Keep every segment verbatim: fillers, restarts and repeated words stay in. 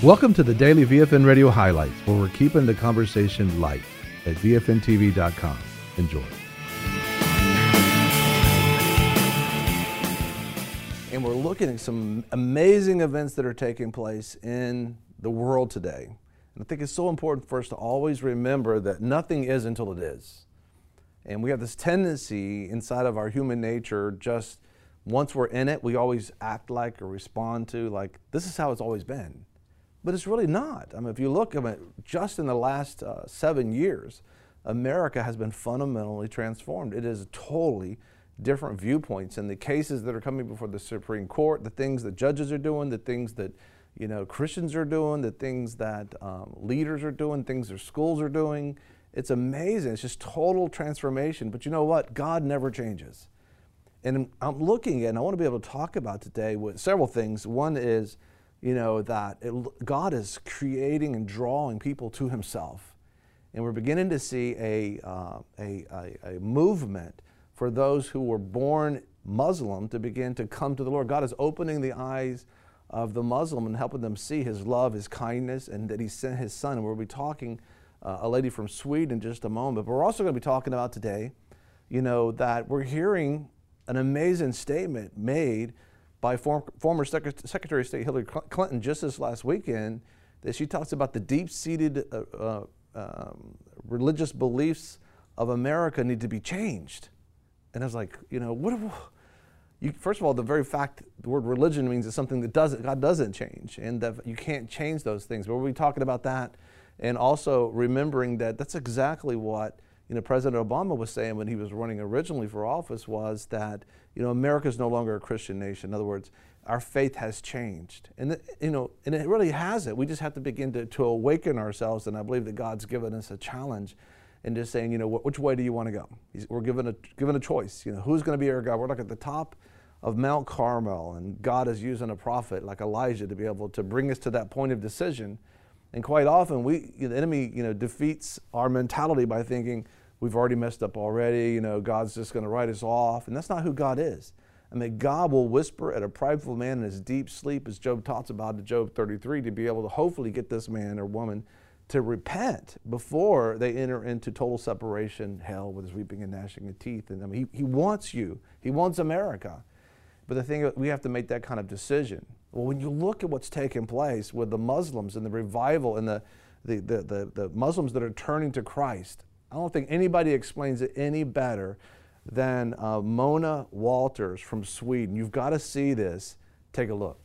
Welcome to the Daily V F N Radio Highlights, where we're keeping the conversation light at V F N T V dot com. Enjoy. And we're looking at some amazing events that are taking place in the world today. And I think it's so important for us to always remember that nothing is until it is. And we have this tendency inside of our human nature, just once we're in it, we always act like or respond to like, this is how it's always been. But it's really not. I mean, if you look at it, just in the last uh, seven years, America has been fundamentally transformed. It is totally different viewpoints, and the cases that are coming before the Supreme Court, the things that judges are doing, the things that you know Christians are doing, the things that um, leaders are doing, things that schools are doing. It's amazing. It's just total transformation. But you know what? God never changes. And I'm looking at, and I want to be able to talk about today with several things. One is, you know, that it, God is creating and drawing people to Himself. And we're beginning to see a, uh, a, a, a movement for those who were born Muslim to begin to come to the Lord. God is opening the eyes of the Muslim and helping them see His love, His kindness, and that He sent His Son. And we'll be talking uh, a lady from Sweden in just a moment. But we're also going to be talking about today, you know, that we're hearing an amazing statement made by form, former Secretary of State Hillary Clinton just this last weekend, that she talks about the deep-seated uh, uh, um, religious beliefs of America need to be changed. And I was like, you know, what? You, first of all, the very fact the word religion means it's something that doesn't, God doesn't change, and that you can't change those things. But we'll be talking about that, and also remembering that that's exactly what you know President Obama was saying when he was running originally for office, was that you know America is no longer a Christian nation. In other words, our faith has changed, and you know, and it really hasn't. We just have to begin to, to awaken ourselves, and I believe that God's given us a challenge. And just saying, you know, which way do you want to go? He's, we're given a given a choice. You know, who's going to be our God? We're like at the top of Mount Carmel, and God is using a prophet like Elijah to be able to bring us to that point of decision. And quite often, we the enemy, you know, defeats our mentality by thinking we've already messed up already. You know, God's just going to write us off, and that's not who God is. I mean, God will whisper at a prideful man in his deep sleep, as Job talks about in Job thirty-three, to be able to hopefully get this man or woman to repent before they enter into total separation, hell, with his weeping and gnashing of teeth. And I mean, he, he wants you. He wants America. But the thing is, we have to make that kind of decision. Well, when you look at what's taking place with the Muslims and the revival and the, the, the, the, the Muslims that are turning to Christ, I don't think anybody explains it any better than uh, Mona Walters from Sweden. You've got to see this. Take a look.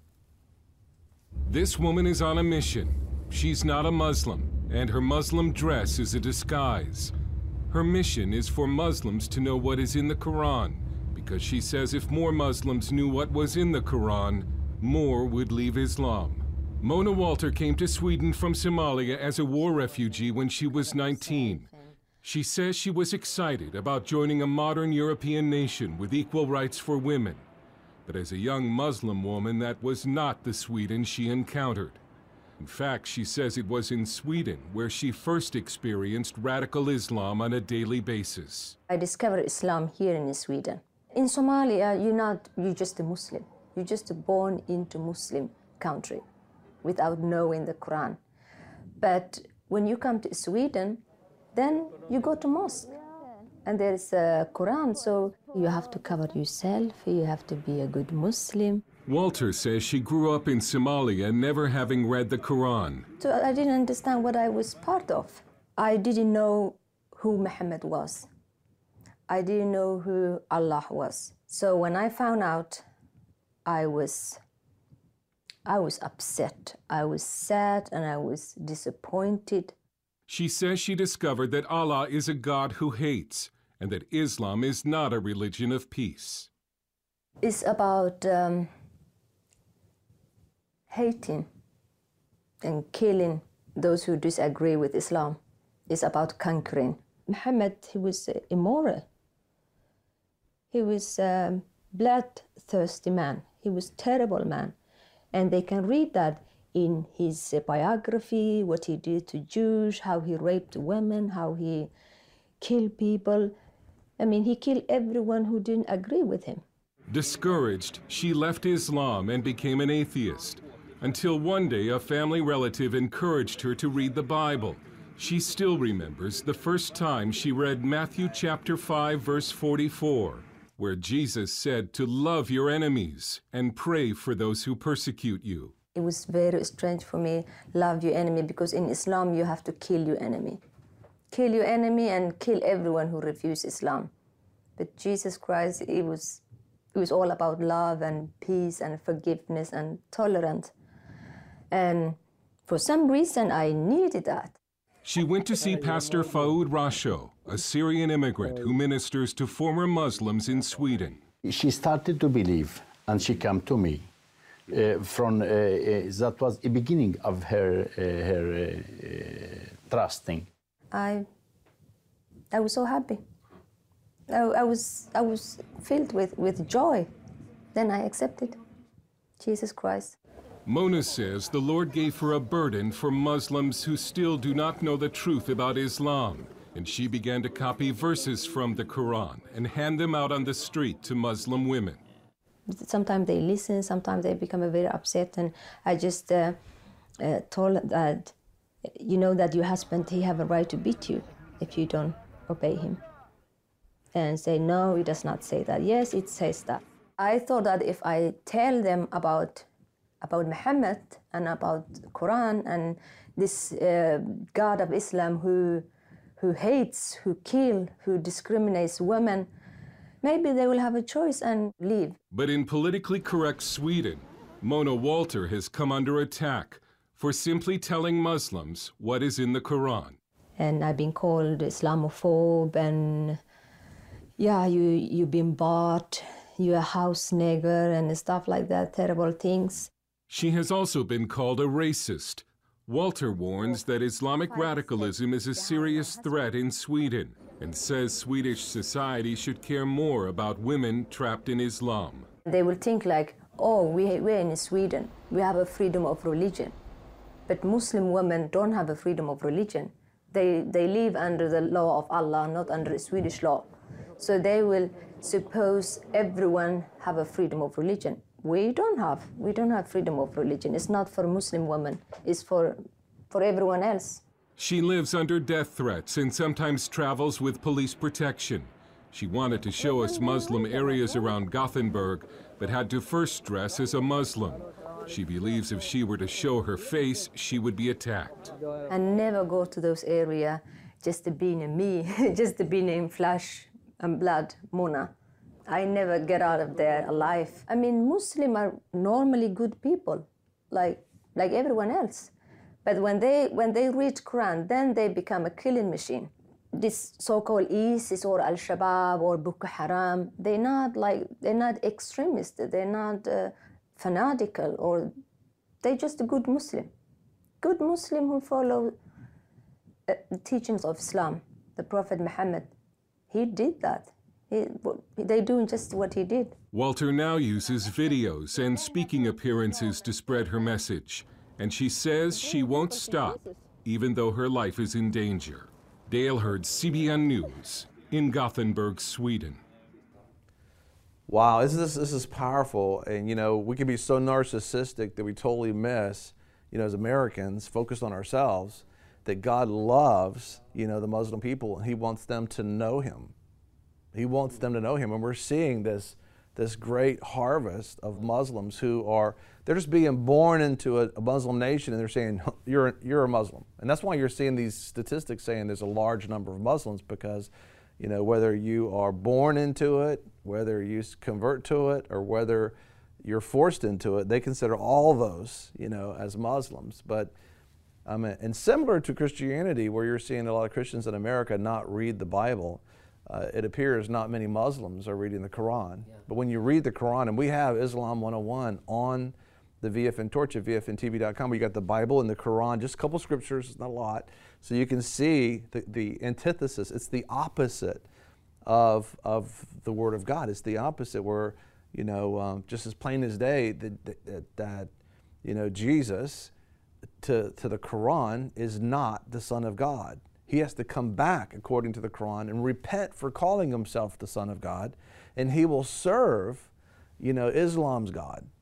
This woman is on a mission. She's not a Muslim, and her Muslim dress is a disguise. Her mission is for Muslims to know what is in the Quran, because she says if more Muslims knew what was in the Quran, more would leave Islam. Mona Walter came to Sweden from Somalia as a war refugee when she was nineteen. She says she was excited about joining a modern European nation with equal rights for women. But as a young Muslim woman, that was not the Sweden she encountered. In fact, she says it was in Sweden where she first experienced radical Islam on a daily basis. I discovered Islam here in Sweden. In Somalia, you're not, you're just a Muslim. You're just born into Muslim country without knowing the Quran. But when you come to Sweden, then you go to mosque. And there's a Quran, so you have to cover yourself, you have to be a good Muslim. Walter says she grew up in Somalia never having read the Quran. So I didn't understand what I was part of. I didn't know who Muhammad was. I didn't know who Allah was. So when I found out, I was, I was upset. I was sad and I was disappointed. She says she discovered that Allah is a God who hates and that Islam is not a religion of peace. It's about um, hating and killing those who disagree with Islam. It's about conquering. Muhammad, he was immoral. He was a bloodthirsty man. He was a terrible man. And they can read that in his biography, what he did to Jews, how he raped women, how he killed people. I mean, he killed everyone who didn't agree with him. Discouraged, she left Islam and became an atheist. until one day a family relative encouraged her to read the Bible. She still remembers the first time she read Matthew chapter five, verse forty-four, where Jesus said to love your enemies and pray for those who persecute you. It was very strange for me, love your enemy, because in Islam you have to kill your enemy. Kill your enemy and kill everyone who refuses Islam. But Jesus Christ, it was, it was all about love and peace and forgiveness and tolerance. And for some reason, I needed that. She went to see Pastor Faoud Rasho, a Syrian immigrant who ministers to former Muslims in Sweden. She started to believe, and she came to me. Uh, from uh, uh, that was the beginning of her uh, her uh, uh, trusting. I, I was so happy. I, I was I was filled with, with joy. Then I accepted Jesus Christ. Mona says the Lord gave her a burden for Muslims who still do not know the truth about Islam, and she began to copy verses from the Quran and hand them out on the street to Muslim women. Sometimes they listen, sometimes they become very upset, and I just uh, uh, told that, you know that your husband, he have a right to beat you if you don't obey him. And say, no, it does not say that. Yes, it says that. I thought that if I tell them about about Muhammad and about the Quran and this uh, God of Islam who, who hates, who kills, who discriminates women, maybe they will have a choice and leave. But in politically correct Sweden, Mona Walter has come under attack for simply telling Muslims what is in the Quran. And I've been called Islamophobe, and yeah, you, you've been bought, you're a house nigger and stuff like that, terrible things. She has also been called a racist. Walter warns that Islamic radicalism is a serious threat in Sweden and says Swedish society should care more about women trapped in Islam. They will think like, oh, we, we're in Sweden, we have a freedom of religion. But Muslim women don't have a freedom of religion. They, they live under the law of Allah, not under Swedish law. So they will suppose everyone have a freedom of religion. We don't have. We don't have freedom of religion. It's not for Muslim women. It's for, for everyone else. She lives under death threats and sometimes travels with police protection. She wanted to show us Muslim areas around Gothenburg, but had to first dress as a Muslim. She believes if she were to show her face, she would be attacked. I never go to those areas just to be in me, just to be in flesh and blood, Mona. I never get out of there alive. I mean, Muslims are normally good people, like, like everyone else. But when they, when they read Quran, then they become a killing machine. This so-called ISIS or Al-Shabaab or Boko Haram, they're not like, they're not extremists, they're not uh, fanatical, or they're just a good Muslim. Good Muslim who follow uh, the teachings of Islam. The Prophet Muhammad, he did that. He, they're doing just what he did. Walter now uses videos and speaking appearances to spread her message. And she says she won't stop, even though her life is in danger. Dale Hurd, C B N News, in Gothenburg, Sweden. Wow, this is, this is powerful. And, you know, we can be so narcissistic that we totally miss, you know, as Americans, focused on ourselves, that God loves, you know, the Muslim people, and he wants them to know him. He wants them to know him. And we're seeing this, this great harvest of Muslims who are, they're just being born into a, a Muslim nation, and they're saying, you're, you're a Muslim. And that's why you're seeing these statistics saying there's a large number of Muslims, because, you know, whether you are born into it, whether you convert to it, or whether you're forced into it, they consider all those, you know, as Muslims. But, um, and similar to Christianity, where you're seeing a lot of Christians in America not read the Bible, Uh, it appears not many Muslims are reading the Quran. Yeah. But when you read the Quran, and we have Islam one oh one on the V F N Torch at V F N T V dot com, where you got the Bible and the Quran, just a couple scriptures, not a lot, so you can see the, the antithesis. It's the opposite of, of the Word of God. It's the opposite, where, you know, um, just as plain as day, that, that, that you know, Jesus, to, to the Quran, is not the Son of God. He has to come back, according to the Quran, and repent for calling himself the Son of God, and he will serve, you know, Islam's God. Mm.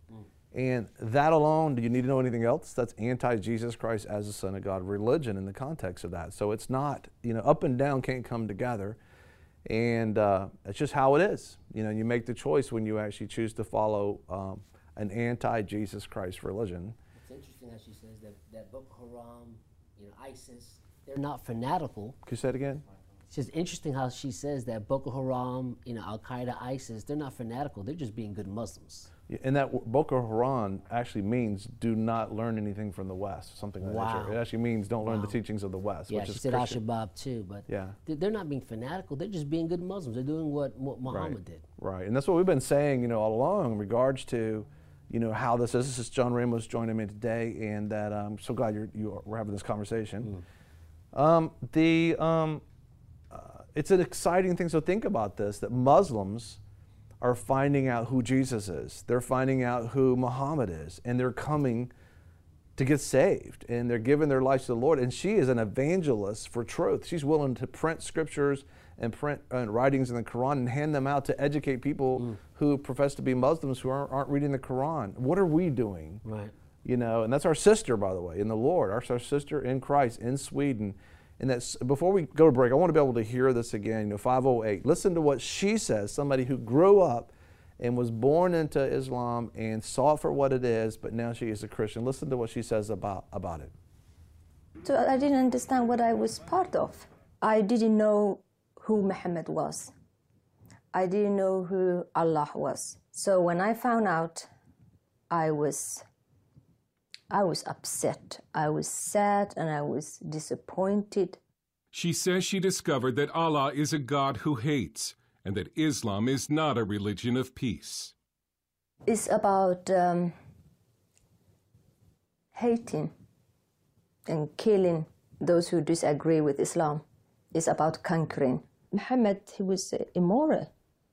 And that alone, do you need to know anything else? That's anti-Jesus Christ as the Son of God religion in the context of that. So it's not, you know, up and down can't come together. And uh, it's just how it is. You know, you make the choice when you actually choose to follow um, an anti-Jesus Christ religion. It's interesting how she says that, that Boko Haram, you know, ISIS, they're not fanatical. Can you say it again? It's just interesting how she says that Boko Haram, you know, Al-Qaeda, ISIS, they're not fanatical. They're just being good Muslims. And that w- Boko Haram actually means do not learn anything from the West, something like Wow. that. It actually means don't learn Wow. the teachings of the West, Yeah, which she is said Christian. Al-Shabaab too, but Yeah. they- they're not being fanatical. They're just being good Muslims. They're doing what, what Muhammad Right. did. Right, and that's what we've been saying, you know, all along in regards to, you know, how this is. This is John Ramos joining me today, and that I'm so glad you're, you are, we're having this conversation. Mm. Um, the um, uh, it's an exciting thing. So think about this: that Muslims are finding out who Jesus is. They're finding out who Muhammad is, and they're coming to get saved, and they're giving their lives to the Lord. And she is an evangelist for truth. She's willing to print scriptures and print uh, writings in the Quran and hand them out to educate people mm. who profess to be Muslims who aren't, aren't reading the Quran. What are we doing? Right. You know, and that's our sister, by the way, in the Lord. Our, our sister in Christ in Sweden. And that's, before we go to break, I want to be able to hear this again. You know, five oh eight. Listen to what she says, somebody who grew up and was born into Islam and saw it for what it is, but now she is a Christian. Listen to what she says about, about it. So I didn't understand what I was part of. I didn't know who Muhammad was. I didn't know who Allah was. So when I found out, I was I was upset, I was sad, and I was disappointed. She says she discovered that Allah is a God who hates, and that Islam is not a religion of peace. It's about um, hating and killing those who disagree with Islam. It's about conquering. Muhammad, he was immoral.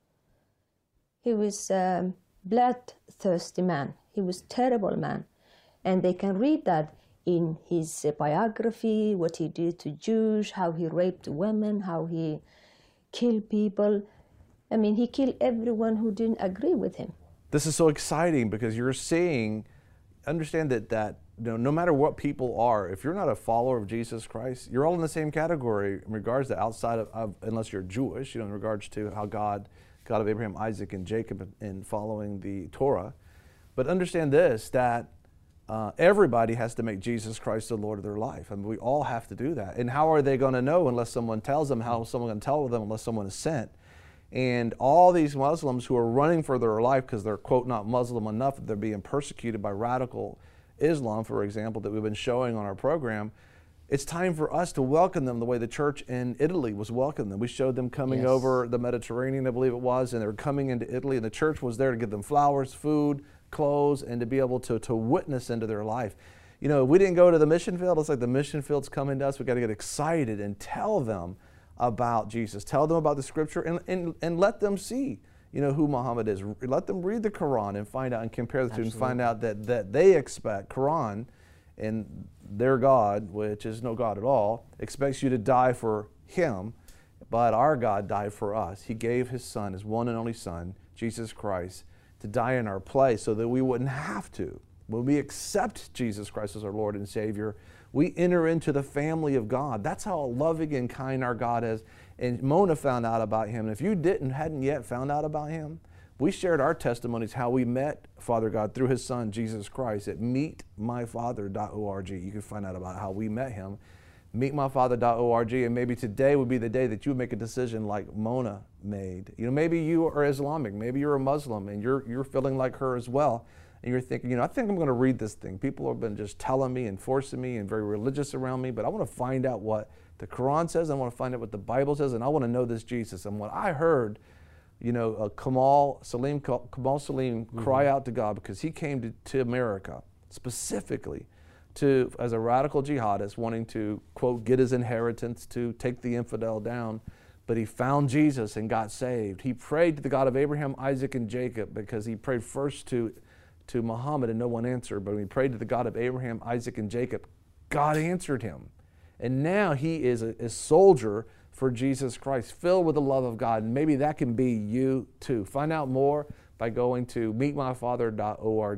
He was a bloodthirsty man. He was a terrible man. And they can read that in his biography, what he did to Jews, how he raped women, how he killed people. I mean, he killed everyone who didn't agree with him. This is so exciting because you're seeing, understand that, that you know, no matter what people are, if you're not a follower of Jesus Christ, you're all in the same category in regards to outside of, of unless you're Jewish, you know, in regards to how God, God of Abraham, Isaac, and Jacob in following the Torah. But understand this, that Uh, everybody has to make Jesus Christ the Lord of their life. I mean, we all have to do that. And how are they going to know unless someone tells them? How is someone going to tell them unless someone is sent? And all these Muslims who are running for their life because they're, quote, not Muslim enough, that they're being persecuted by radical Islam, for example, that we've been showing on our program, it's time for us to welcome them the way the church in Italy was welcoming them. We showed them coming Yes. over the Mediterranean, I believe it was, and they were coming into Italy, and the church was there to give them flowers, food, clothes, and to be able to, to witness into their life. You know, if we didn't go to the mission field, it's like the mission field's coming to us. We've got to get excited and tell them about Jesus. Tell them about the scripture and, and, and let them see, you know, who Muhammad is. Let them read the Quran and find out and compare the two and find out that, that they expect Quran and their God, which is no God at all, expects you to die for him, but our God died for us. He gave his son, his one and only son, Jesus Christ, to die in our place so that we wouldn't have to. When we accept Jesus Christ as our Lord and Savior, we enter into the family of God. That's how loving and kind our God is. And Mona found out about him. And if you didn't, hadn't yet found out about him, we shared our testimonies how we met Father God through his son, Jesus Christ, at meet my father dot org. You can find out about how we met him. meet my father dot org, and maybe today would be the day that you make a decision like Mona made. You know, maybe you are Islamic, maybe you're a Muslim, and you're you're feeling like her as well, and you're thinking, you know, I think I'm going to read this thing. People have been just telling me and forcing me and very religious around me, but I want to find out what the Quran says. I want to find out what the Bible says, and I want to know this Jesus. And what I heard, you know, uh, Kamal Salim, Kamal Salim mm-hmm. cry out to God because he came to, to America specifically to, as a radical jihadist, wanting to, quote, get his inheritance, to take the infidel down. But he found Jesus and got saved. He prayed to the God of Abraham, Isaac, and Jacob because he prayed first to, to Muhammad and no one answered. But when he prayed to the God of Abraham, Isaac, and Jacob, God answered him. And now he is a, a soldier for Jesus Christ, filled with the love of God. And maybe that can be you too. Find out more by going to meet my father dot org.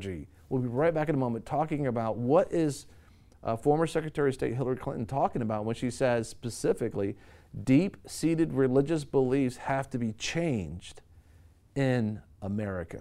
We'll be right back in a moment talking about what is uh, former Secretary of State Hillary Clinton talking about when she says specifically, deep-seated religious beliefs have to be changed in America.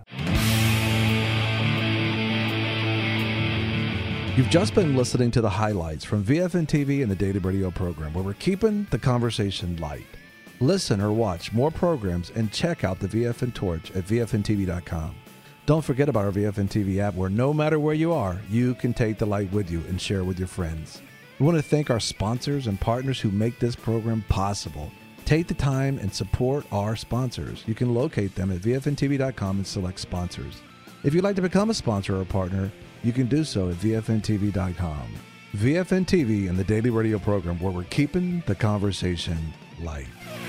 You've just been listening to the highlights from V F N T V and the Daily Radio program, where we're keeping the conversation light. Listen or watch more programs and check out the V F N Torch at V F N T V dot com. Don't forget about our V F N T V app, where no matter where you are, you can take the light with you and share with your friends. We want to thank our sponsors and partners who make this program possible. Take the time and support our sponsors. You can locate them at V F N T V dot com and select sponsors. If you'd like to become a sponsor or partner, you can do so at V F N T V dot com. V F N T V and the Daily Radio program, where we're keeping the conversation light.